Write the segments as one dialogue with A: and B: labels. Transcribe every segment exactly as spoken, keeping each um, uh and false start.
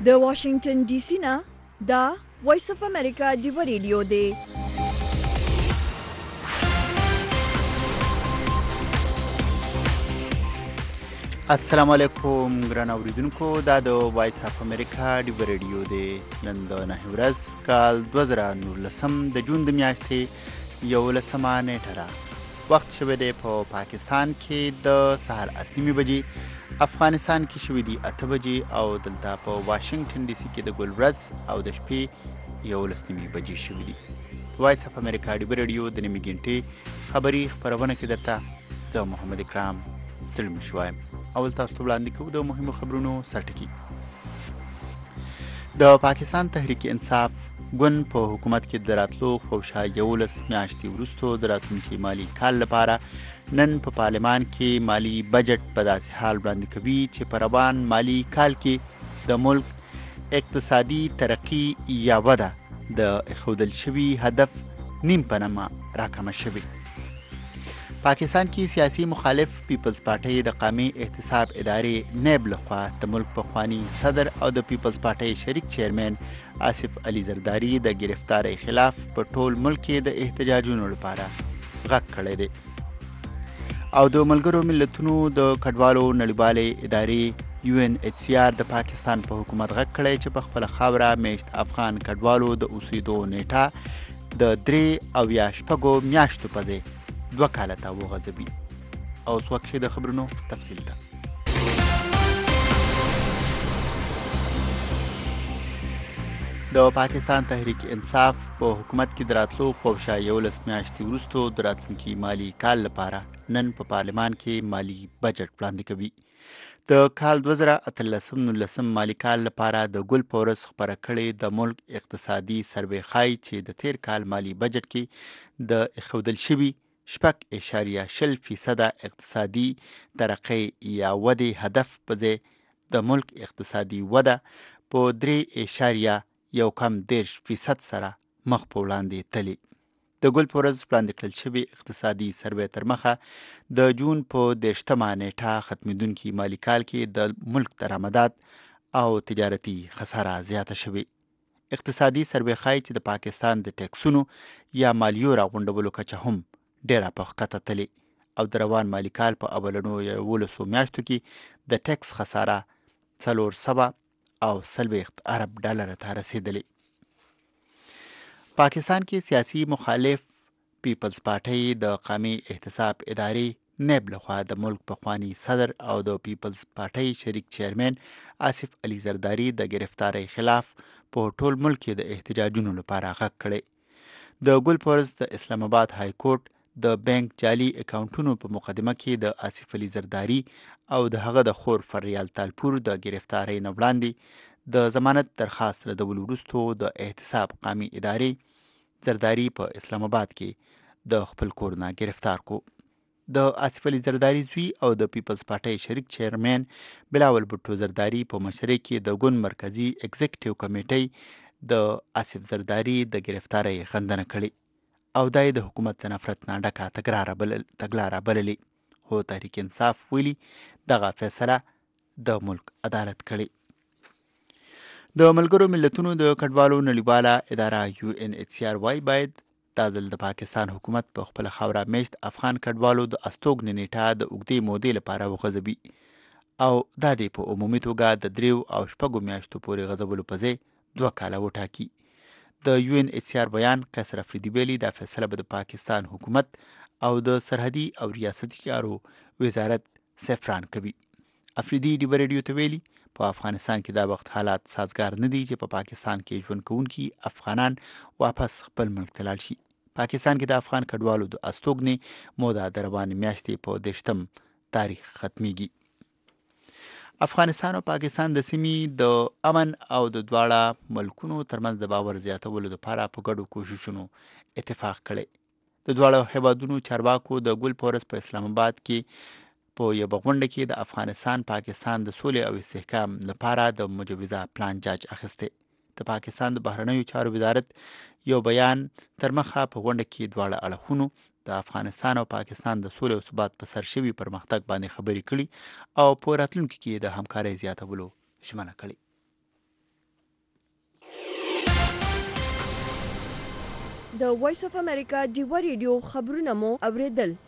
A: د واشنگټن ډي سي نه دا وایس اف امریکا ډیو ریډیو دی.
B: السلام علیکم ګران اوریدونکو، دا د وایس اف امریکا ډیو ریډیو دی. نن د نهه ورځ کال دوه زره نولسم د جون د میاشتې یولسمه نیټه ده. وخت شوی دی په پا پاکستان کې د سهار اته نیمې بجې، افغانستان کې شوي دي اته بجې او دلته په واشنگټن ډي سي کې د ګل ورځ او د شپې یولس نیمې بجې شوي دي. وایس اف امریکا ډیو ریډیو د نیمې ګنټې خبري خپرونه کې درته زه محمد اکرام ستړي مه شو وایم. اول تاسو ته وړاندې کوو د مهمو خبرونو سرټکي. د پاکستان تحریک انصاف ګوند په حکومت کې د راتلو خوشا یولس میاشتې وروستو د راتلونکي مالي کال لپاره نن په پارلمان کې مالي بجټ په داسې حال وړاندې کوي چې په روان مالي کال کې د ملک اقتصادي ترقي یا وده د ایښودل شوي هدف نیم په نامه راکمه شوې. پاکستان کې سیاسي مخالف پیپلز پارټۍ د قومي احتساب ادارې نیب لخوا د ملک پخوانی صدر او د پیپلز پارټۍ شریک چیرمن آصف علي زرداری د گرفتاری خلاف په ټول ملک کې د احتجاجونو لپاره غږ کړی دی. او د ملګرو ملتونو د کډوالو نړیوالې ادارې یو ان ایچ سی آر د پاکستان په حکومت غږ کړی چې په خپله خاوره میشت افغان کډوالو د اوسېدو نیټه د درې او یا شپږو میاشتو په ځای دوه کاله ته وغځوي. او اوس وخت د خبرونو تفصیل ته. د پاکستان تحریک انصاف په حکومت کې د راتلو خوشا یولس میاشتې وروستو د راتلونکي مالي کال لپاره نن په پارلمان کې مالي بجټ وړاندې کوي. د کال دوه زره اتلسم نولسم مالي کال لپاره د ګل په ورځ خپره کړې د ملک اقتصادي سروې ښایي چې د تیر کال مالي بجټ کې د ایښودل شوي شپږ اشاریه شل فیصده اقتصادي ترقۍ یا ودې هدف په ځای د ملک اقتصادي وده په درې اشاریه یو کم دېرش فیصد سره مخ په وړاندې تلي. د ګل په ورځ وړاندې کړل شوي اقتصادي سروې تر مخه د جون په دېرشتمه نیټه ختمېدونکي مالي کال کې د ملک درآمدات او تجارتي خساره زیاته شوې. اقتصادي سروې ښایي چې د پاکستان د ټیکسونو یا مالیو راغونډولو کچه هم ډیره په ښکته تلي او د روان مالي کال په اولنو یولسو میاشتو کې د ټیکس خساره څلور سوه او څلوېښت ارب ډالرو ته رسېدلې. پاکستان کې سیاسي مخالف پیپلز پارټۍ د قومي احتساب ادارې نیب لخوا د ملک پخوانی صدر او د پیپلز پارټۍ شریک چیرمن آصف علي زرداری د گرفتاری خلاف په ټول ملک کې د احتجاجونو لپاره غږ کړی. د ګل په ورځ د اسلام آباد های کورټ د بانک جعلي اکاونټونو په مقدمه کې د آصف علي زرداری او د هغه د خور فریال تالپور د گرفتاری نه وړاندې د ضمانت درخواست ردولو وروستو د احتساب قومي ادارې زرداری په اسلام آباد کې د خپل کور نه گرفتار کو. د آصف علي زرداری زوی او د پیپلز پارټۍ شریک چیرمن بلاول بټو زرداری په مشرۍ کې د ګوند مرکزی ایگزیکټیو کمیټۍ د آصف زرداری د گرفتاری غندنه کړې او دای د حکومت د نفرت نه ډکه تګلاره بللې. خو تحریک انصاف ویلي دغه فیصله د ملک عدالت کړي. د ملګرو ملتونو د کډوالو نړیواله اداره یو ان ایچ سی آر وايي باید دا ځل د پاکستان حکومت په خپله خاوره میشت افغان کډوالو د استوګنې نیټه د اوږدې مودې لپاره وغځوي او دا دی په عمومي توګه د دریو او شپږو میاشتو پورې غځولو په ځای دوه کاله وټاکي. د یو ان ایچ سی آر بیان قیصر افریدي ویلي دا فیصله به د پاکستان حکومت او د سرحدي او ریاستي چارو وزارت سفران کوي. افریدي ډیو ریډیو ته ویلي په افغانستان کې دا وخت حالات سازګار نه دي چې په پاکستان کې ژوند کوونکي افغانان واپس خپل ملک ته لاړ شي. پاکستان کې د افغان کډوالو د استوګنې موده د روانې میاشتې په دېرشتم تاریخ ختمیږي. افغانستان او پاکستان د سیمې د امن او د دواړه ملکونو ترمنځ د باور زیاتولو لپاره په ګډو کوششونو اتفاق کړی. د دواړو هیوادونو چارواکو د ګل په ورځ په اسلام آباد کې په یوه غونډه کې د افغانستان پاکستان د سولې او استحکام لپاره د مجوزه پلان جاج اخیستی. د پاکستان د بهرنیو چارو وزارت یو بیان تر مخه په غونډه کې دواړه اړخونو د افغانستان او پاکستان د سولې او ثبات په سر شوي پرمختګ باندې خبرې کړي او په راتلونکي کې د همکارۍ زیاتولو ژمنه کړې.
A: د وایس اف امریکا ډیوه ریډیو خبرونه مو اوریدل.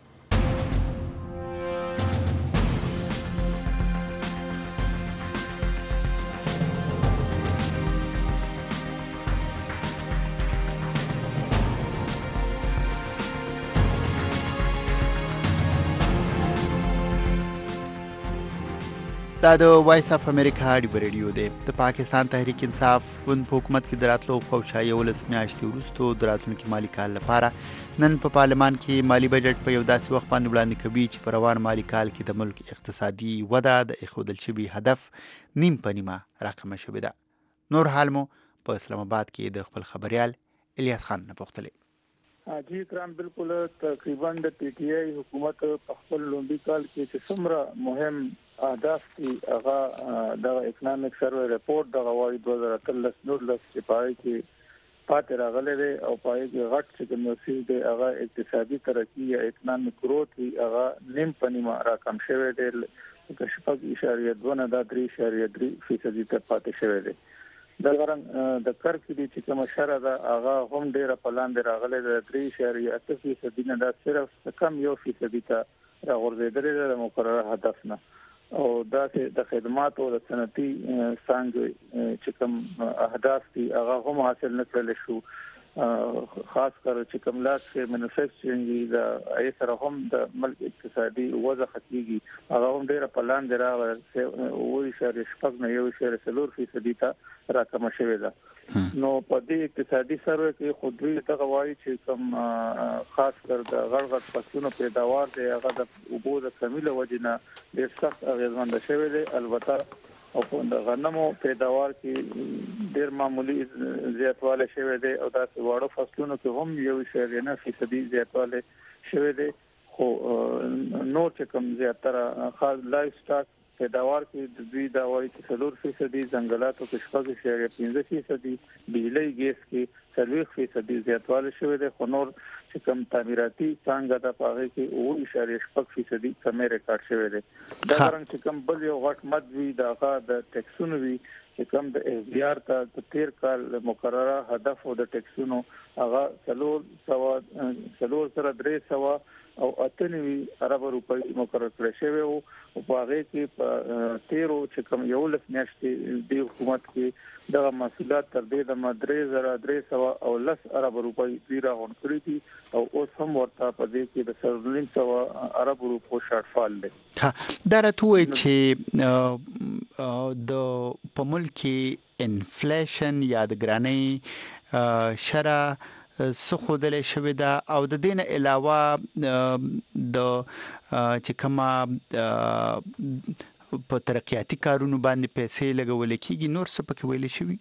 B: دا د وایس اف امریکا ډیوه ریډیو دی. د پاکستان تحریک انصاف ګوند په حکومت کې د راتلو خوشا یولس میاشتې وروسته د راتلونکي مالي کال لپاره نن په پارلمان کې مالي بجټ په یو داسې وخت باندې وړاندې کوي چې په روان مالي کال کې د ملک اقتصادي وده د ایښودل شوي هدف نیم په نیمه راکمه شوې ده. نور حال مو په اسلام آباد کې د خپل خبريال الیاس خان نه پوښتلی.
C: جی کرام بالکل تقریبا د پی ټی آی حکومت په خپل لومړي کال کې چې څومره مهم اهداف دي هغه د اکونومیک سروې رپورت د غواړي دوه هزار اتلس نورلس چې پای کې پاتې راغلي دي او پای کې غټ چې کوم څه دي هغه اقتصادي ترقی یا اکونومیک گروث هغه نیم په نیمه راکم شوی دی چې شپږ اشاریه دوه نه د درې اشاریه درې فیصد ته پاتې شوی دی. د غرن د کار کې چې کوم شره ده هغه هم ډیره په لاندې راغلي د درې اشاریه اته فیصد نه دا صرف کم یو فیصد ته راغورځېدل د مقرره هدف نه او دا د خدماتو او د صنعتي څنګه چې کوم اهداف دي هغه هم حاصل نکړل شو. خاص کر چې کوم لاس کې مینوفیکچرینګ د ای سره هم د ملک اقتصادي وضع خطيږي هغه هم ډیره په لاندې راغله او اشاره شپږ نه یو اشاره څلور فیصد ته راکمه شوې ده. نو په دې اقتصادي سروې کې خودوی ته غواړي چې کوم خاص کر د غړ غړ فصلونو پیداوار دی هغه د اوبو د کمی له وجې نه ډیر سخت اغیزمن شوی دی. البته او په غنمو پیداوار کې ډیر معمولی زیاتوالی شوی دی او د واړو فصلونو کې هم یو اشاریه نه فیصدي زیاتوالی شوی دی. خو نو چې کوم زیاتره خاص لایف سټاک پیداوار کې د دوی دا وایي چې څلور فیصدي ځنګلاتو کې شپږ اشاریه پنځه فیصدي بجلی ګیس کې څلور فیصدي زیاتوالی شوی دی. خو نور چې کوم تعمیراتي څنګه د پاغه کې او اشاریه شپږ فیصدي کمې ریکارډ شوی دی. دا څنګه چې کوم بل یو غټ مد وی دغه د ټیکسونو وی چې کوم د ایف بی آر ته د تیر کال مقرره هدف او د ټیکسونو هغه څلور سوا څلور سره درې سوا او اتنوي ارب روپۍ مقرر کړی شوی او په هغه کې په تیرو چې کوم یو لس میاشتې د حکومت کې د مسؤلیت تر دې د مدرې زره درې سوا او لس ارب روپۍ پیرا غون کړی دي او اوس هم ورته په دې کې د سرلین سوا ارب روپو شارټفال دی.
B: ها دا راته چې د په ملک کې انفلیشن یا د ګرانۍ شره سخودلې شوې ده او د دین علاوه د چې کما په ترقیاتي کارونو باندې پیسې لګول کېږي نور څه پکې ویل شوی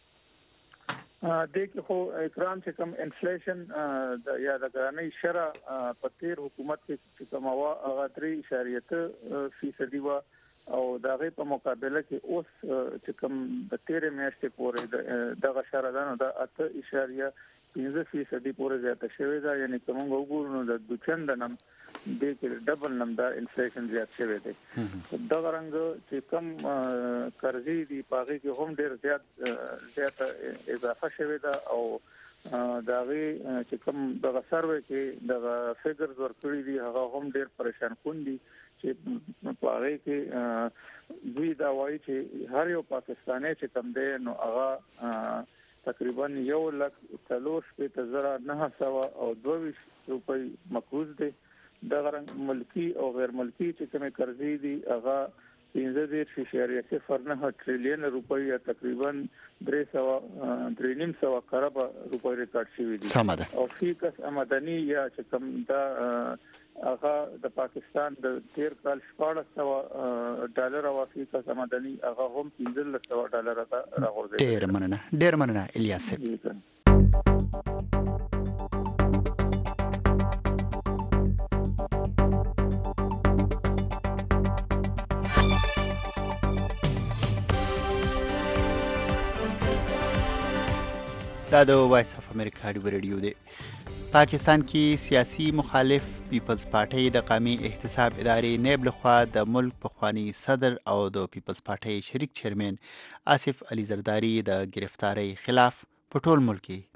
C: د کې خو اکرام چې کوم انفلیشن د یا د غرانۍ شره په تیر حکومت کې چې کوم وا هغه درې اشاریه ته فیصدي وا او دغه په مقابله کې اوس چې کوم د تیر میاشتې پورې دغه شره ده نو د اته اشاریه پنځه فیصدي پورې زیاته شوې ده. یعنی کوم وګورو نو د دوچند نم د کې ډبل نم دا انفلیشن زیات شوی دی. دا رنګ چې کم قرضې دی پاغي کې هم ډیر زیات زیات اضافه شوی ده او داغه چې کوم د سروې کې د فګرز ورکړي دي هغه هم ډیر پریشان کون دي چې پاغي کې دوی دا وایي چې هر یو پاکستانی چې کم دی نو هغه تقریبا یو لک څلور شپږ زره نه سوا او دوه روپۍ مقروض دي. د غرنګ ملکی او غیر ملکی چې کومه قرضې دي هغه پنځه دېرش اشاریه صفر نه ټریلیون روپۍ یا تقریبا درې سوا درې نیم سوا کروڑ روپۍ ریکارډ شوی دي.
B: سمه ده.
C: او فیکس آمدنی یا چې کوم دا هغه د پاکستان د تیر کال شپږ سوا ډالر او فیکس آمدنی هغه هم پنځه سوا ډالر راغورځي.
B: ډیر مننه ډیر مننه الیاس. دا د وایس اف امریکا ډیوه ریډیو دی. پاکستان کې سیاسي مخالف پیپلز پارټۍ د قومي احتساب ادارې نیب لخوا د ملک پخوانی صدر او د پیپلز پارټۍ شریک چیرمن آصف علي زرداری د گرفتاری خلاف په ټول ملک کې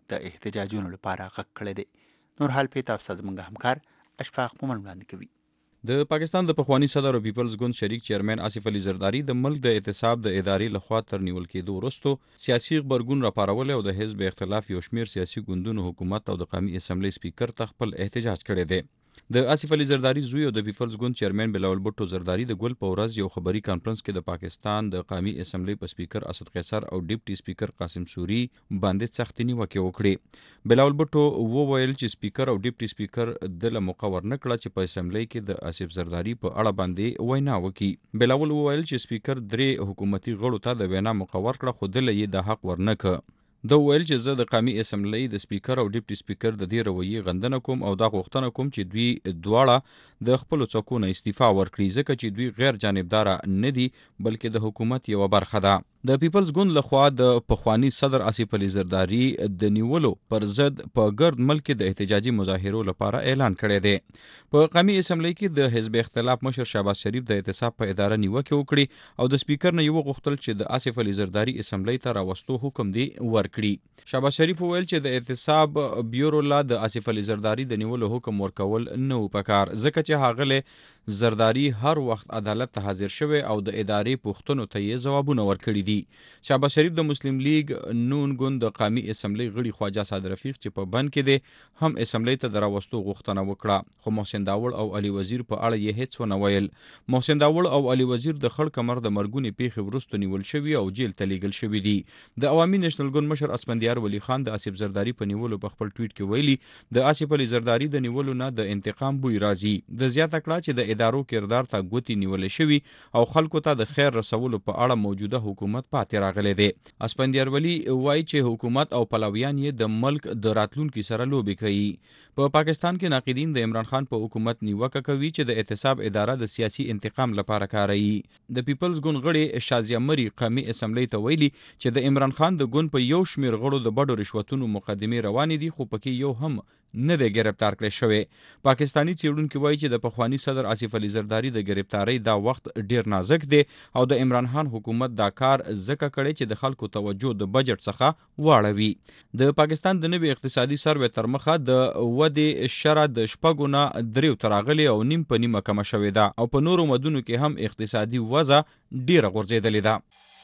B: د احتجاجونو لپاره غږ کړی دی. نور حال په تاسو زموږ همکار اشفاق مومن وړاندې کوي.
D: د پاکستان د پخوانی صدر او پیپلز ګوند شریک چیرمن آصف علي زرداری د ملک د اعتصاب د ادارې لخوا تر نیول کېدو وروسته سیاسي غبرګون راپارول او د حزب اختلاف یو شمیر سیاسي ګوندونو حکومت او د قومي اسمبلی سپیکر ته خپل احتجاج کړی دی. د آصف علي زرداری زوی او د پیپلز ګوند چیرمن بلاول بټو زرداری د ګل په ورځ یو خبري کانفرنس کې د پاکستان د قومي اسمبلی په سپیکر اسد قیصر او ډیپټي سپیکر قاسم سوري باندې سختي نیوکه وکړه. بلاول بټو وویل چې سپیکر او ډیپټي سپیکر د لمقه ورنکړه چې په اسمبلی کې د آصف زرداری په اړه باندې وینا وکړي. بلاول وویل چې سپیکر درې حکومتي غړو ته د وینا موقع ورکړه خو دله یې د حق ورنکه. دا ویل چې زه د قومي اسمبلی د سپیکر او ډیپټي سپیکر د دې رویې غندنه کوم او دا غوښتنه کوم چې دوی دواړه د خپل څوکو نه استعفا ورکړي ځکه چې دوی غیر جانبدار نه دي بلکې د حکومت یو برخه ده. د پیپلز ګوند لخوا د پخوانی صدر آصف علي زرداری د نیولو پر ضد په ګرد ملک د احتجاجي مظاهرو لپاره اعلان کړی دی. په قومي اسمبلی کې د حزب اختلاف مشر شهباز شریف د اعتصاب په اداره نیوکه وکړي او د سپیکر نه یو غوښتل چې د آصف علي زرداری اسمبلی ته راوستو حکم دی ورکړي. شهباز شریف وویل چې د اعتصاب بیورو لا د آصف علي زرداری د نیولو حکم ورکول نه و پکار ځکه چې هغه زرداری هر وخت عدالت ته حاضر شوی او د ادارې پوښتنو ته یې ځوابونه ورکړي دي. شهباز شریف د مسلم لیگ نون ګوند د قومي اسمبلی غړي خواجه سعد رفیق چې په بند کې دی هم اسمبلی ته د راوستو غوښتنه وکړه خو محسن داوړ او علي وزیر په اړه یې هیڅ ونه ویل. محسن داوړ او علي وزیر د خړ کمر د مرګونې پیښې وروسته نیول شوي او جیل ته لیږل شوي دي. د عوامي نېشنل ګوند مشر اسفندیار ولی خان د آصف زرداری په نیولو په خپل ټویټ کې ویلي د آصف علي زرداری د نیولو نه د انتقام بوی راځي. د زیاته کړه چې د ادارو کردار ته ګوتې نیولې شوي او خلکو ته د خیر رسولو په اړه موجوده حکومت پاتې راغلی دی. اسفندیار ولی وایي چې حکومت او پلویان یې د ملک د راتلونکي سره لوبې کوي. په پاکستان کې ناقدین د عمران خان په حکومت نیوکه کوي چې د اعتصاب اداره د سیاسي انتقام لپاره کاروي. د پیپلز ګوند غړي شازیه مری قومي اسمبلی ته ویلي چې د عمران خان د ګوند په یو شمیر غړو د بډو رشوتونو مقدمې روانې دي خو پکې یو هم نه دی گرفتار کړی شوی. پاکستانی څېړونکي وایي چې د پخوانی صدر آصف علي زرداری د گرفتاری دا وخت ډیر نازک دی او د عمران خان حکومت دا کار ځکه کړی چې د خلکو توجه د بجټ څخه واړوي. د پاکستان د نوي اقتصادي سروې تر مخه د ودې شرح د شپږو نه دریو ته راغلې او نیم په نیمه کمه شوې ده او په نورو مدونو کې هم اقتصادي وضع ډیره غورځېدلې ده.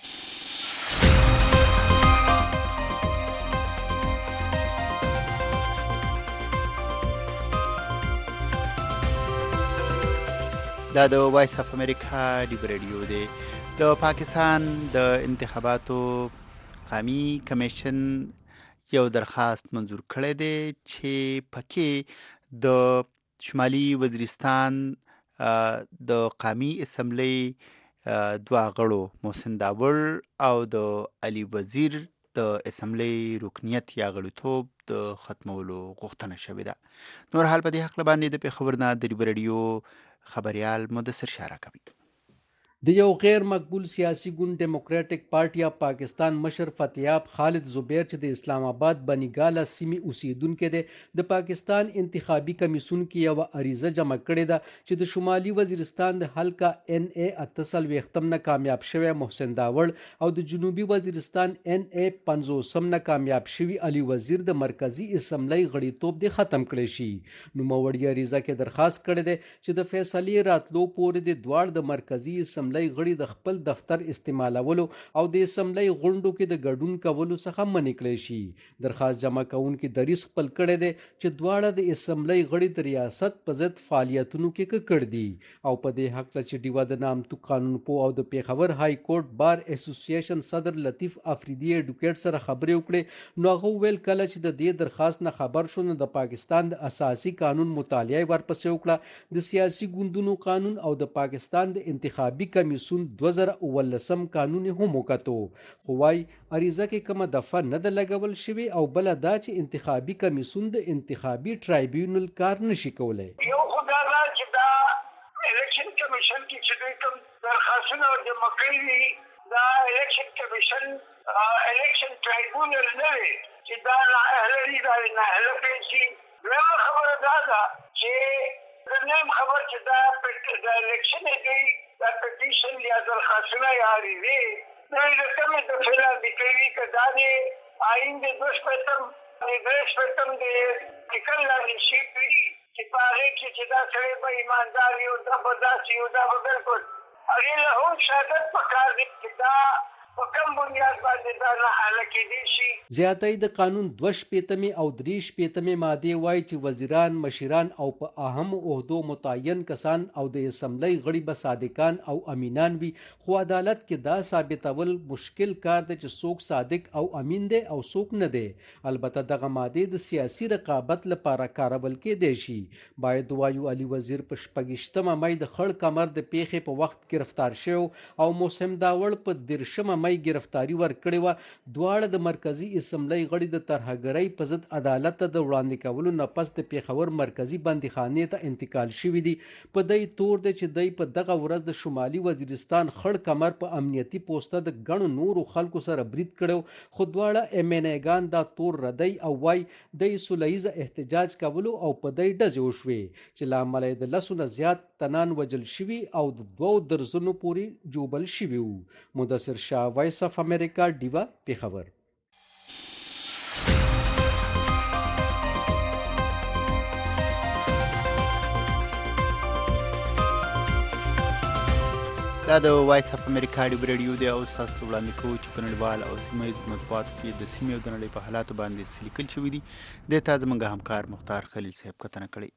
B: دا د وایس اف امریکا ډیو ریډیو دی. د پاکستان د انتخاباتو قومي کمیشن یو درخواست منظور کړی دی چې پکې د شمالي وزیرستان د قومي اسمبلی دوه غړو محسن داوړ او د علي وزیر د اسمبلی رکنیت یا غړیتوب د ختمولو غوښتنه شوې ده. نور حال په دې هکله باندې د پېښور نه د ډیو ریډیو خبریال مدثر شاره کوي.
E: د یو غیر مقبول سیاسي ګوند ډیموکراټک پارټي اف پاکستان مشر فتیاب خالد زبیر چې د اسلام آباد بنیګاله سیمې اوسیدونکو دی د پاکستان انتخابي کمیسیون کې یو عریضه جمع کړې ده چې د شمالي وزیرستان د حلقه ان ای اتصل وختم نه کامیاب شوی محسن داوړ او د جنوبي وزیرستان ان ای پنځوسم نه کامیاب شوی علي وزیر د مرکزی اسمبلی غړیتوب دی ختم کړي شي. نو موړی عریضه کې درخواست کړی دی چې د فیصلې راتلو پورې د دوړ د مرکزی اسمبلی غړي د خپل دفتر استعمالولو او د اسمبلی غونډو کې د ګډون کولو څخه منع کړی شي. درخواست جمع کوونکي دریځ خپل کړی دی چې دواړه د اسمبلی غړي د ریاست په ضد فعالیتونو کې ککړ دي او په دې حق چې ډیوه د نامتو قانون پوه او د پیښور های کورټ بار اسوسییشن صدر لطیف افریدی ایډوکیټ سره خبرې وکړې نو هغه ویل کله چې د دې درخواست نه خبر شو نو د پاکستان د اساسي قانون مطالعه ورپسې وکړه د سیاسي ګوندونو قانون او د پاکستان د انتخابي کمیسیون دوه زره اوولسم قانون هم وکتو خو وايي عریضه کې کومه دفعه نه ده لګول شوې او بل دا چې انتخابي کمیسیون د انتخابي ټرایبیونل کار نشي کولی.
F: یو خدای دا چې دا الیکشن کمیشن کې چې دوی کوم درخواستونه جمع کړي دي دا الیکشن کمیشن الیکشن ټرایبیونل نه دی چې دا نااهله دي دا نااهله پېښې. دویمه خبره دا ده چې زه نه یم خبر چې دا د الیکشن دی دا پټیشن یا درخواستونه یا عریضې دوی د کومې دفعې لاندې کوي که دا د آئین د دوه شپېتم د درې شپېتم د ټیکل لاندې شي کړي چې په هغې کې چې دا سړی به ایماندار وي او دا به داسې وي او دا به بلکل هغې له هم شهادت پکار دی چې دا په کوم بنیاد باندې دا ناحاله کېدی شي.
E: زیاتۍ د قانون دوه شپېتمې او درې شپېتمې مادې وایي چې وزیران، مشران او په اهمو عهدو متعین کسان او د اسمبلۍ غړي به صادقان او امینان وي، خو عدالت کې دا ثابتول مشکل کار دی چې څوک صادق او امین دی او څوک نه دی. البته دغه مادې د سیاسي رقابت لپاره کارول کېدی شي. باید وایو علي وزیر په شپږیشتمه مۍ د خړ کمر د پیښې په وخت ګرفتار شوی او موسم داوړ په دېرشمه مۍ ګرفتاري ورکړې وه. دواړه د مرکزي اسمبلۍ غړي د ترهګرۍ په ضد عدالت ته د وړاندې کولو نه پس د پېښور مرکزي بندیخانې ته انتقال شوي دي. په دی تور دی چې دی په دغه ورځ د شمالي وزیرستان خړ کمر په امنیتي پوسته د ګڼو نورو خلکو سره برید کړی، خو دواړه ایم این ایګان دا تور ردی او وای دی سوله ییزه احتجاج کولو او په دی ډزې وشوې چې له امله یې د لسو نه زیات تنان وجل شوي او د دوو درزونو پورې جوبل شوي وو. مدثر شاه، وایس اف امریکا، ډیوا، پېښور.
B: دا د وایس اف امریکا ډیو رادیو دی او تاسو ته وړاندې کوو چې په نړیوال او سیمه ییزو مطبوعاتو کې د سیمې او د نړۍ په حالاتو باندې څه لیکل شوي دي. دې ته زموږ همکار مختار خلیل صاحب کتنه کړې.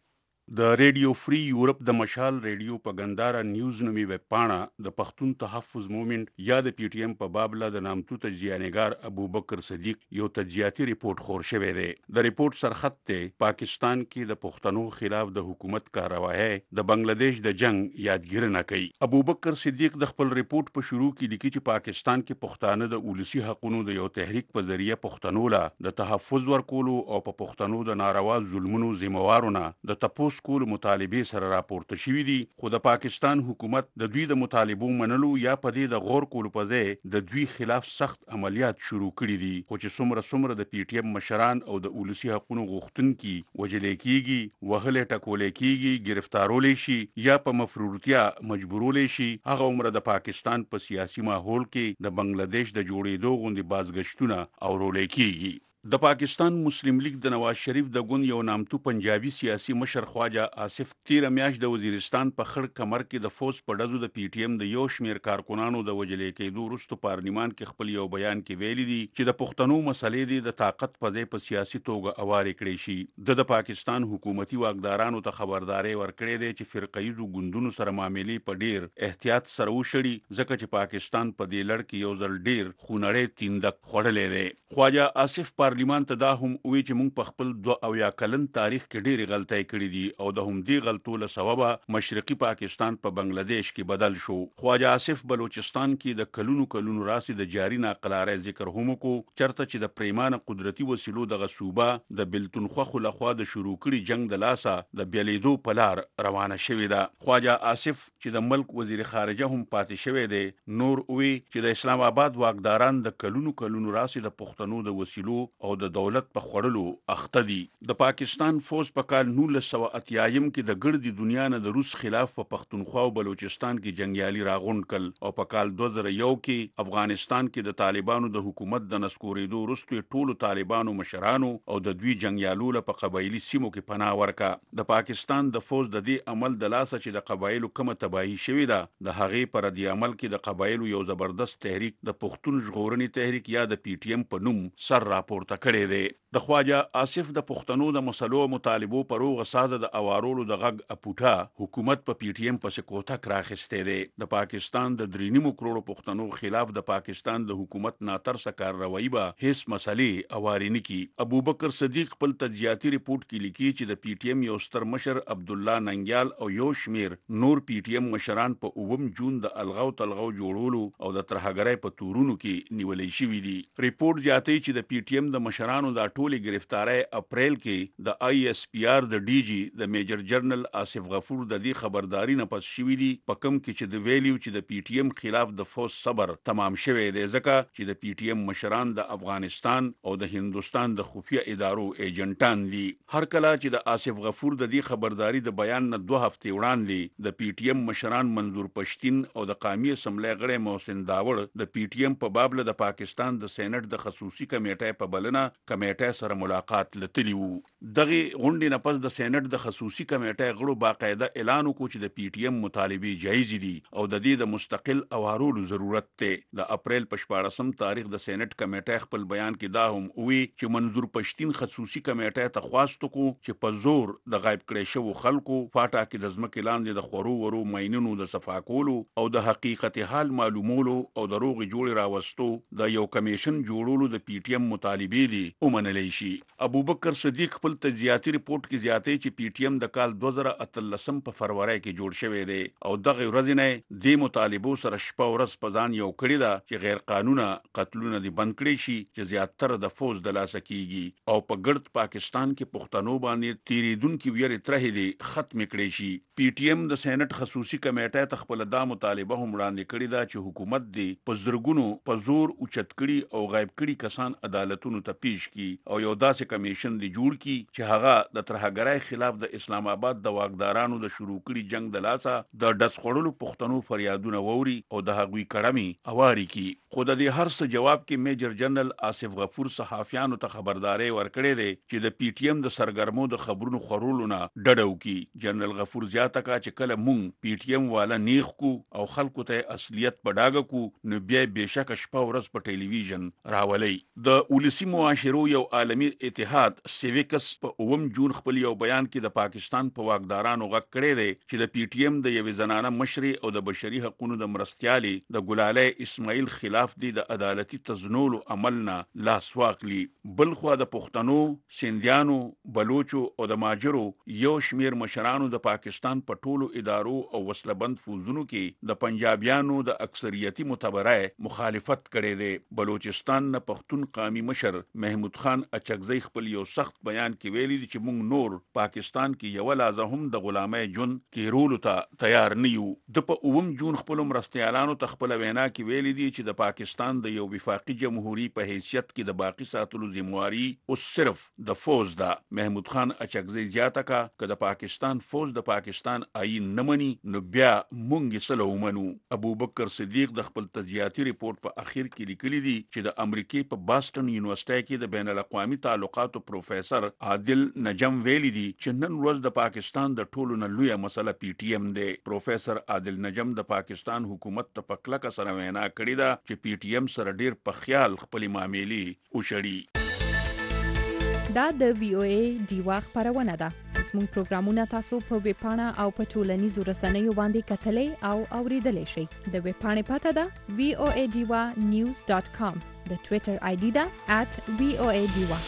G: د ریډیو فری یورپ د مشال ریډیو په ګنداره نیوز نومي ویب پاڼه د پښتون تحفظ مومنت یا د پی ټی ایم په بابله د نامتو تجزیه‌نګار ابوبکر صدیق یو تجزیاتي ریپورت خور شوی دی. د ریپورت سرخط ته پاکستان کې د پښتنو خلاف د حکومت کاروایی د بنگلاديش د جنگ یادګیرنه کوي. ابوبکر صدیق د خپل ریپورت په شروع کې لیکي چې پاکستان کې پښتانه د ولسی حقوقو د یو تحریک په ذریعہ پښتنو له د تحفظ ورکولو او په پښتنو د ناروا ظلمونو ذمہوارونه د تپوس کول مطالبه سره راپورته شوې دي، خو د پاکستان حکومت د دوی د مطالبو منلو یا په دې د غور کولو په ځای د دوی خلاف سخت عملیات شروع کړي دي. خو چې څومره څومره د پی ټی ایم مشران او د ولسی حقوقو غوښتونکي وجلې کیږي، وهلې ټکولې کیږي، گرفتارولې شي یا په مفرورتیا مجبورولې شي، هغه عمره د پاکستان په سیاسي ماحول کې د بنگلاديش د جوړېدو غوندي بازګشتونه او رولې کیږي. د پاکستان مسلم لیگ د نواز شریف د ګوند یو نامتو پنجابي سیاسي مشر خواجه آصف تیره میاشت د وزیرستان په خړ کمر کې د فوز په ډزو د پی ټی ایم د یو شمیر کارکونانو د وجلې کېدو وروسته پارلیمان کې خپل یو بیان کې ویلي دي چې د پښتنو مسلې دي د طاقت په ځای په سیاسي توګه اوارې کړې شي. د پاکستان حکومتي واکدارانو ته خبرداري ورکړې ده چې فرقه‌یزو ګوندونو سره معاملې په ډیر احتیاط سره وشړي، ځکه چې پاکستان په دې لړ کې یو ځل ډیر خونړی تیندک خوړلې ده. خواجه آصف پارلیمان ته دا هم وی چې موږ په خپل دوه او یا کلن تاریخ کې ډېری غلطۍ کړې دي او د هم دې غلطو له سببه مشرقي پاکستان په بنگلاديش کې بدل شو. خواجه آصف بلوچستان کې د کلونو کلونو راسي د جاری ناقلاره ذکر هم کو چرته چې د پریمانه قدرتي وسیلو د غصوبه د بلتونخوا خلخوا د شروع کړي جنگ د لاسه د بیلیدو پلار روانه شوې ده. خواجه آصف چې د ملک وزیر خارجه هم پاتې شوی دی نور وی چې د اسلام آباد واکداران د کلونو کلونو راسي د پښتنو د وسیلو او د دولت په خوړلو اخته دي. د پاکستان فوج په کال نولس سوه اتیایم کې د ګردي دنیا نه د روس خلاف په پښتونخوا او بلوچستان کې جنگیالي راغونډ کړل او په کال دوه زره یو کې افغانستان کې د طالبانو د حکومت د نسکورېدو وروسته ټولو طالبانو مشرانو او د دوی جنگیالو له په قبایلی سیمو کې پناه ورکا. د پاکستان د فوج د دې عمل د لاسه چې د قبایلو کومه تباہي شوې ده، د هغې پر دې عمل کې د قبایلو یو زبردست تحریک د پښتون ژغورنې تحریک یا د پی ټی ایم په نوم سر راپورته کړی دی. د خواجه آصف د پښتنو د مسلو مطالبو پر روغه ساده د اوارولو د غږ اپوټا حکومت په پی ټی ایم په سکوتک راخسته دی. د پاکستان د درې نیمو کروڑو پښتنو خلاف د پاکستان د حکومت ناترسه کارروایی به هیڅ مسلې اوارې نه کی. ابوبکر صدیق خپل تجزیاتي ریپورت کې لیکي چې د پی ټی ایم یو ستر مشر عبد الله ننګیال او یو شمیر نور پی ټی ایم مشران په اووم جون د الغو تلغو جوړولو او د ترهګرۍ په تورونو کې نیولې شوي دي. ریپورت زیاتوي چې د پی ټی ایم د مشرانو د ټولې گرفتارۍ اپریل کې د آی ایس پی آر د ډي جی د میجر جنرال آصف غفور د دې خبرداري نه پس شوي دي په کوم کې چې د ویلیو چې د پی ټی ایم خلاف د فوج صبر تمام شوی دی، ځکه چې د پی ټی ایم مشران د افغانستان او د هندستان د خفیه ادارو ایجنټان دي. هر کله چې د آصف غفور د دې خبرداري د بیان نه دوه هفتې وړاندې د پی ټی ایم مشران منظور پښتين او د قومي اسمبلی غړی محسن داوړ د پی ټی ایم په بابله د پاکستان د سېنات د خصوصي کمیټې په بلنه پالنه کمیټه سره ملاقات لتلی وو. دغه غونډې نه پس د سېنات د خصوصي کمیټې غړو باقاعده اعلان وکړ چې د پی ټی ایم مطالبې جایز دي او د دې د مستقل اوارولو ضرورت دی. د اپریل په شپاړسم تاریخ د سېنات کمیټې خپل بیان کې دا هم وی چې منظور پښتين خصوصي کمیټې ته خواست کو چې په زور د غایب کړي شو خلکو فاټا کې د ځمکې لاندې د خورو ورو ماینونو د صفا کولو او د حقیقت حال معلومولو او د روغ جوړ راوستو د یو کمیشن جوړولو د پی ټی ایم مطالبې دي ومنلې شي. ابوبکر صدیق خپل تجزیاتي ریپورت کې زیاتې چې پی ټی ایم د کال دوه زره اتلسم په فروری کې جوړ شوی دی او دغه ورځ نه د مطالبو سره شپه ورځ په ځان یو کړی دا چې غیر قانونه قتلونه دي بند کړی شي چې زیاتره د فوج د لاسه کیږي او په ګرد پاکستان کې پښتنو باندې تیریدونکو ویری ترې دي ختم کړی شي. پی ټی ایم د سېنات خصوصي کمیټې ته خپل دا مطالبه هم وړاندې کړی دا چې حکومت دی په زرګونو په زور اوچت کړي او غایب کړي کسان عدالتونو ته پیش کړي او یو داسې کمیشن دی جوړ کړي چې هغه د ترهګرۍ خلاف د اسلام آباد د واکدارانو د شروع کړي جنگ د لاسه د ډس خړلو پښتنو فریادونه ووري او د هغوی کړمي اواري کی. خو د دې هر څه جواب کې میجر جنرال آصف غفور صحافیانو ته خبرداري ورکړې ده چې د پی ټی ایم د سرګرمو د خبرونو خورولو نه ډډو کی. جنرال غفور زیاته کا چې کله مونږ پی ټی ایم والا نیخ کو او خلکو ته اصلیت پډاګه کو نو بیا بهشکه شپه ورځ په ټلویزیون راولي. د ولسی معاشرو یو عالمی اتحاد سیویکس په اوم جون خپل یو بیان کې د پاکستان په واکدارانو غږ کړی دی چې د پی ټی ایم د یوې زنانه مشري او د بشري حقوقو د مرستيالي د ګلاله اسماعیل خلاف دی د عدالتي تزنولو عملنا لاس واخلي. بل خو د پښتنو سیندیانو بلوچو او د ماجرو یو شمیر مشرانو د پاکستان په ټولو ادارو او وسلبند فوزونو کې د پنجابیانو د اکثریتي متبرع مخالفت کړي دي. بلوچستان نه پښتون قومي مشر محمود خان اچکزی خپل یو سخت بیان کې ویلي چې موږ نور پاکستان کې یو لازم هم د غلامۍ جون تیرولو ته تیار نه یو. د په اوم جون خپل مرستيالانو ته خپل وینا کې ویلي دي چې د پاکستان د یو وفاقي جمهوریت په حیثیت کې د باقی ساتلو ذمہواری او صرف د فوج دا. محمود خان اچکزی زیاته کا چې د پاکستان فوج د پاکستان آئین نه مني نو بیا مونږ سلو منو. ابوبکر صدیق د خپل تجزیاتي ریپورت په اخر کې لیکلي دي چې د امریکای په باستون یونیورسيټي کې د بین الاقوامي تعلقاتو پروفیسور عادل نجم ویلي دي چې نن ورځ د پاکستان د ټولو نه لویه مسله پی ټی ایم دی. پروفیسور عادل نجم د پاکستان حکومت ته په کلکه سره وینا کړې ده چې پی ټی ایم سره ډیر په خیال خپل معاملې وشړي.
H: دا د وی او ای ډیوا خبرونه ده. زموږ پروګرامونه تاسو په ویب پاڼه او په ټولنیزو رسنیو باندې کتلې او اوریدلای شئ. د ویب پاڼې پته ده وی او ای ډیوا نیوز ډاټ کام. د ټوئیټر آی ډي ده ات وی او ای ډیوا.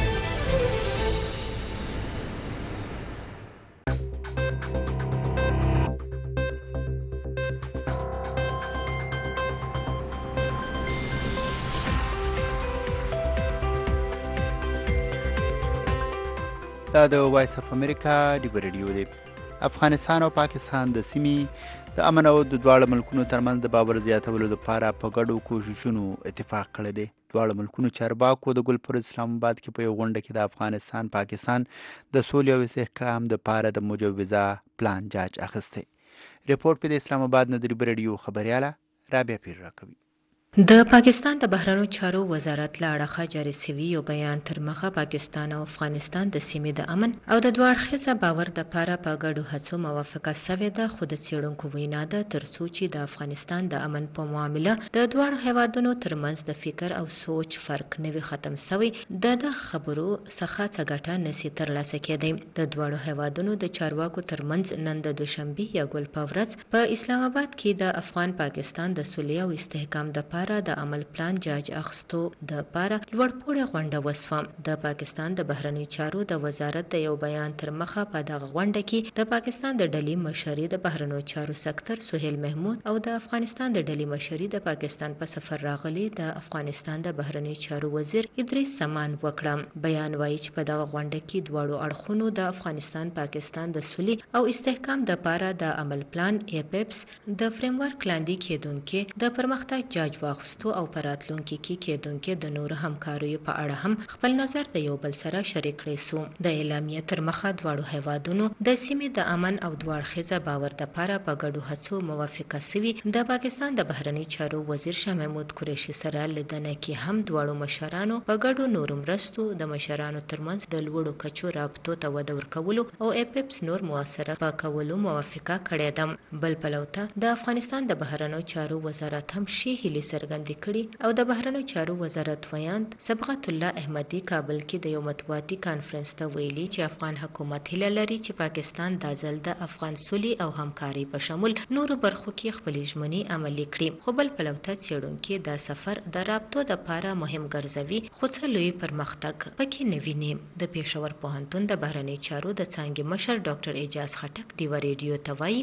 B: دا د وایس اف امریکا ډیو ریډیو دی. افغانستان او پاکستان د سیمې د امن او د دواړو ملکونو ترمنځ د باور زیاتولو لپاره په ګډو کوششونو اتفاق کړی دی. دواړو ملکونو چارواکو د ګلپور اسلام آباد کې په یو غونډه کې د افغانستان پاکستان د سولې او استحکام لپاره د مجوزه پلان جاج اخیستی. ریپورت په د اسلام آباد نه د ډیو ریډیو خبرياله رابعه پیر راکوي.
I: د پاکستان د بهرنیو چارو وزارت له اړخه جاري شوی یو بیان تر مخه پاکستان او افغانستان د سیمې د امن او د دوه اړخیزه باور د لپاره په ګډو هڅو موافقه شوې ده. خو د څېړونکو وینا ده تر څو چې د افغانستان د امن په معامله د دواړو هیوادونو ترمنځ د فکر او سوچ فرق نه وي ختم شوی د د خبرو څخه څه ګټه نشي ترلاسه کېدی. د دواړو هیوادونو د چارواکو ترمنځ نن د دوشنبه یا ګل په ورځ په اسلام آباد کې د افغان پاکستان د سولې او استحکام د د عمل پلان جاج اخستو د پاره لوړپوړې غونډه وسوه. د پاکستان د بهرنیو چارو د وزارت د یو بیان تر مخه په دغه غونډه کې د پاکستان د ډلې مشري د بهرنیو چارو سکتر سهیل محمود او د افغانستان د ډلې مشري د پاکستان په سفر راغلي د افغانستان د بهرنیو چارو وزیر ادریس سامان وکړه. بیان وایي چې په دغه غونډه کې دواړو اړخونو د افغانستان پاکستان د سولې او استحکام د پاره د عمل پلان ایپپس د فریم ورک لاندې کېدونکو د پرمختګ جاج واخستو او پراتلونکو کې کېدونکو د نور همکاریو په اړه هم خپل نظر د یو بل سره شریک کړی سو. د اعلامیه تر مخه دواړو هیوادونو د سیمې د امن او دواړخیزه باور لپاره په ګډو هڅو موافقه شوې. د پاکستان د بهرنی چارو وزیر شاه محمود قریشي سره لیدنه کې هم دواړو مشرانو په ګډو نورو مرستو د مشرانو ترمنځ د لوړو کچو رابطو ته وده ورکولو او اپیپس نور موثره په کولو موافقه کړې ده. بل پلوته د افغانستان د بهرنیو چارو وزارت هم شی هلي څرګندې کړي او د بهرنیو چارو وزارت ویاند صبغت الله احمدي کابل کې د یو مطبوعاتي کانفرنس ته ویلي چې افغان حکومت هیله لري چې پاکستان د ځل د افغان سولې او همکاري په شمول نورو برخو کې خپلې ژمنې عملي کړي. خو بل پلوته څېړونکي دا سفر د رابطو د پاره مهم ګرځوي خو څه لوی پرمختګ پکې نه ویني. د پېښور پوهنتون د بهرنی چارو د څانګې مشر ډاکټر اعجاز خټک ډیوه ریډیو ته وایي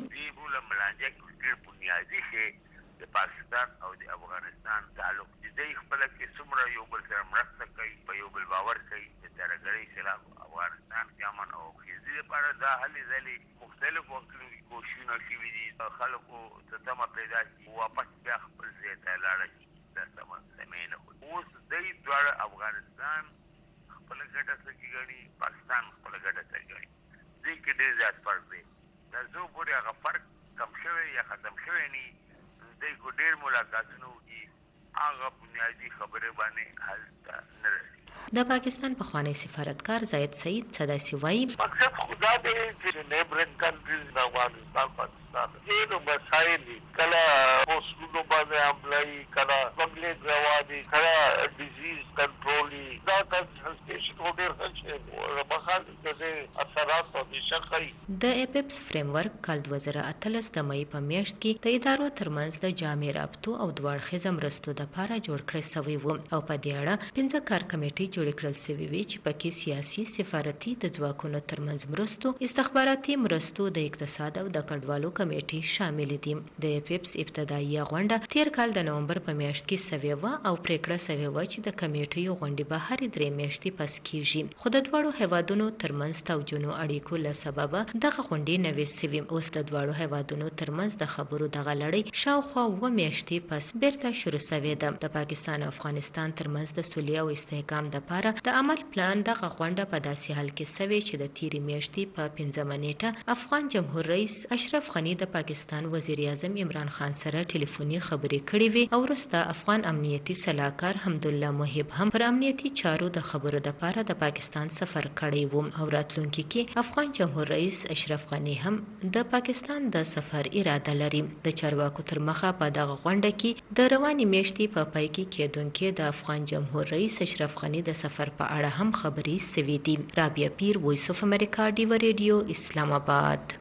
J: د پاکستان او د افغانستان تعلق دې خپل کې څومره یو بل سره مرسته کوي په یو بل باور کوي چې ترګړی سره افغانستان کې امن او خېزي لپاره دا هلي ځلې مختلف وکړي کوششونه شوي دي خلکو ته تمه پیدا شي واپس بیا خپل ځای ته لاړ شي دا سمه نه اوس دې دواړه افغانستان خپل ګټه سکی غني پاکستان خپل ګټه سکی غني دې کې ډېر زیات فرق دی. دا زه پورې هغه فرق کم شوی یا ختم شوی نه دې کو ډېر ملاقاتونو کې هغه بنیادی خبره باندې حل نه رسي.
I: د پاکستان پخوانی سفارتکار زاید سعید صداسي وایي
J: مقصد خدا دې چې نیبرنګ کنټریز د افغانستان پاکستان دې نو مسایل کله اوسونو باندې عملي کله بنگلې غوادي کله ډیزیز کنټرولي دا کنسلټیشن ډېر ښه او مخالف دې اثرات او شخړې.
I: د اپیپس فریم ورک کال دوه زره اتلس د مې په میاشت کې د ادارو ترمنځ د جامع رابطو او دواړخیزه مرستو لپاره جوړ کړی شوی و او په دې اړه پنځه کار کمیټې جوړ کړل شوی وي چې پکې سیاسي سفارتي د ځواکونو ترمنځ مرستو استخباراتي مرستو د اقتصاد او د کډوالو کمیټې شامل دي. د اپیپس ابتدایي غونډه تیر کال د نومبر په میاشت کې شوی و او پریکړه شوی و چې د کمیټې غونډې به هر درې میاشتې پس کیږي. خو د دواړو هیوادونو ترمنځ توجونو اړیکو له سببه دغه غونډې نه وې شوې. اوس د دواړو هیوادونو ترمنځ د خبرو دغه لړۍ شاوخوا اووه میاشتې پس بیرته شروع شوې ده. د پاکستان او افغانستان ترمنځ د سولې او استحکام لپاره د عمل پلان دغه غونډه په داسې حال کې شوې چې د تیرې میاشتې په پنځمه نیټه افغان جمهور رئیس اشرف غني د پاکستان وزیر اعظم عمران خان سره ټلیفوني خبرې کړې وې او وروسته افغان امنیتي سلاکار حمدالله محب هم پر امنیتي چارو د خبرو لپاره د پاکستان سفر کړی و او راتلونکي کې افغان جمهور رئیس اشرف غني هم د پاکستان د سفر اراده لري. د چارواکو تر مخه په دغه غونډه کې د روانې میاشتې په پای کې کېدونکې د افغان جمهور رئیس اشرف غني د سفر په اړه هم خبرې شوې دي. رابعه پیر، وایس اف امریکا، ډیوه ریډیو، اسلام آباد.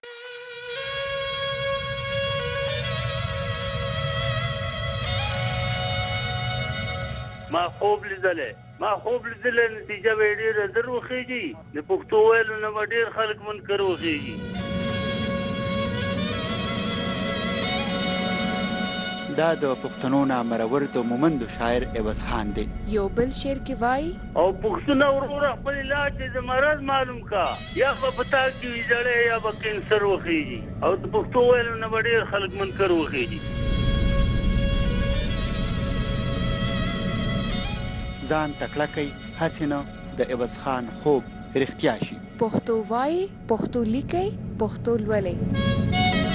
K: ما خوب لیدلې ما خوب لیدلې نتیجه به ډېره زر وخېږي. د پښتو ویلو نه به ډېر خلک منکر وخېږي.
B: دا د پښتنو نامرور د مومندو شاعر عوض خان دی.
L: یو بل شعر کې وایي
K: او پښتون وروره خپل علاج د مرض معلوم کا یا په پتا کې ویځړې یا په کینسر وخېږي او د پښتو ویلو نه به ډېر خلک منکر وخېږي.
B: ځان تکړه کوي هسې نه د عوض خان خوب رښتیا شي.
L: پښتو وایي، پښتو لیکي، پښتو لولي.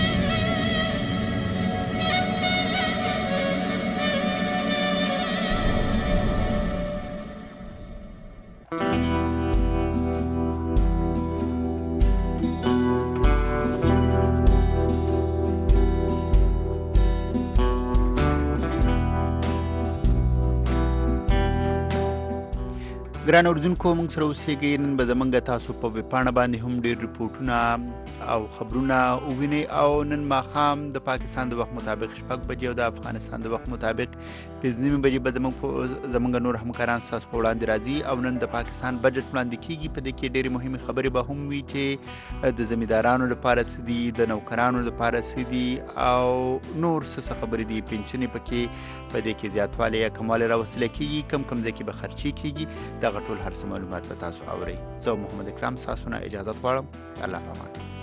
B: ګران اردوونکو موږ سره اوسېږئ. نن به زموږ تاسو په ویبپاڼه باندې هم ډېر ریپورټونه او خبرونه ووینئ او نن ماښام د پاکستان د وخت مطابق شپږ بجې او د افغانستان د وخت مطابق پنځه نیمې بجې به زموږ زموږ نور همکاران ستاسو په وړاندې راځي او نن د پاکستان بجټ وړاندې کېږي. په دې کې ډېرې مهمې خبرې به هم وي چې د زمیندارانو لپاره څه دي، د نوکرانو لپاره څه دي او نور څه خبرې دي. پنشنې پکې په دې کې زیاتوالی یا کموالی راوستلی کېږي، کم کم ځای کې به خرچې کېږي. دغه ټول هر څه معلومات به تاسو اورئ. زه محمد اکرام ستاسو نه اجازت غواړم. الله پامان.